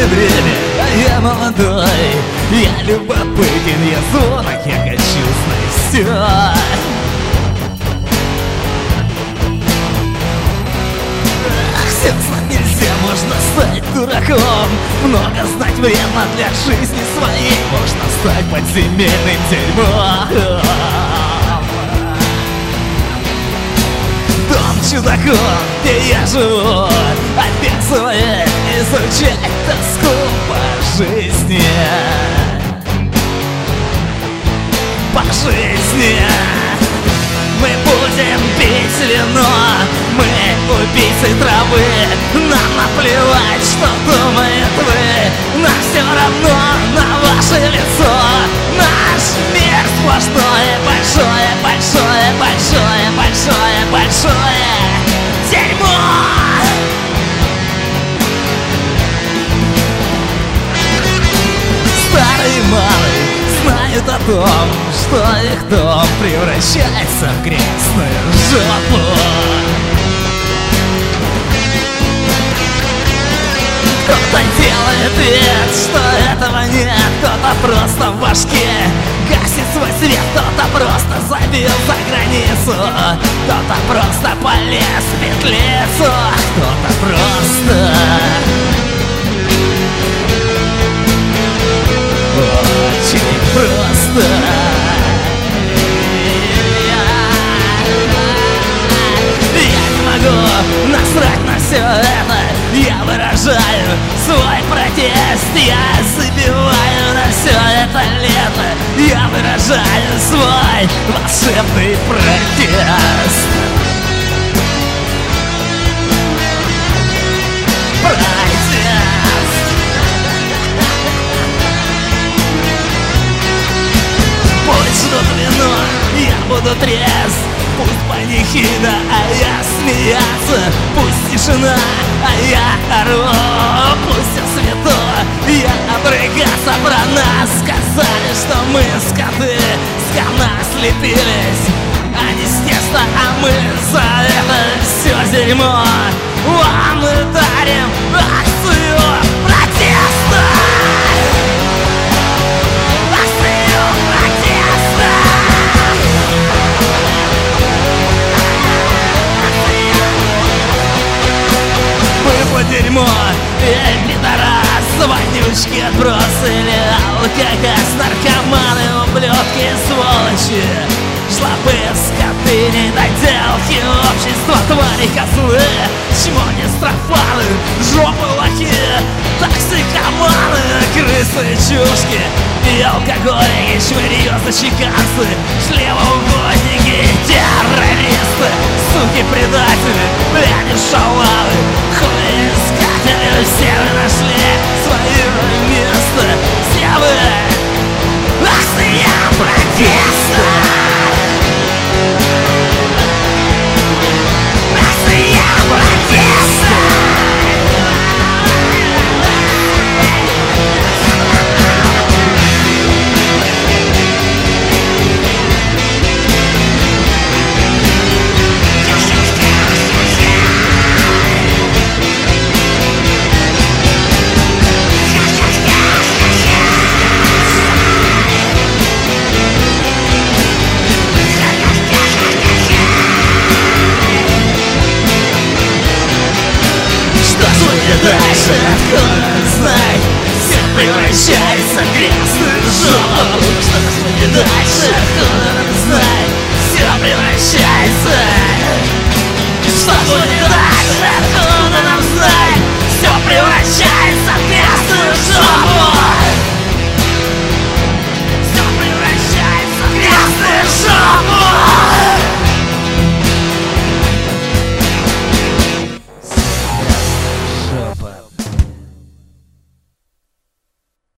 время, а я молодой. Я любопытен, я звонок, я хочу знать все. Всем знать нельзя, можно стать дураком. Много знать вредно для жизни своей. Можно стать подземельным дерьмом. Дом чудаком, где я живу, описывает, изучать тоску по жизни. По жизни. Мы будем пить вино, мы убийцы травы. Нам наплевать, что думает вы. Нам все равно на ваше лицо. Наш мир сплошное, большое, большое, большое, большое, большое дерьмо. Старый и малый знают о том, что их дом превращается в грязную жопу. Кто-то делает вид, что этого нет. Кто-то просто в башке гасит свой свет. Кто-то просто забил за границу. Кто-то просто полез в петлицу. Кто-то просто очень просто. Я не могу насрать на все это. Я выражаю свой протест. Я забиваю на все это лето. Я выражаю свой волшебный протест. Пусть ждут вино, я буду трезв. Пусть панихида, а я смеяться. Пусть тишина, а я ору. Пусть все светло, я обрыгаться. Про нас сказали, что мы скоты. С говна слепились, а не с теста. А мы за это все дерьмо вам мы дарим акцию протеста. Дерьмо, эй, пидорас, вонючки, отбросы или алкогаз, наркоманы, ублюдки, сволочи, жлобы, скоты, недоделки, общество, твари, козлы, чмо не строфаны, жопы, лохи, токсикоманы, крысы, чушки и алкоголики, швырьё, зачеканцы, шлемоугодники, террористы, суки, предатели, они шалавы, хуискатели. Все вы нашли свое место. Все вы акция протеста. Акция протеста. Дальше откуда знать, все превращается в грязную жопу. Что будет дальше, откуда знать, все превращается. Что будет дальше, откуда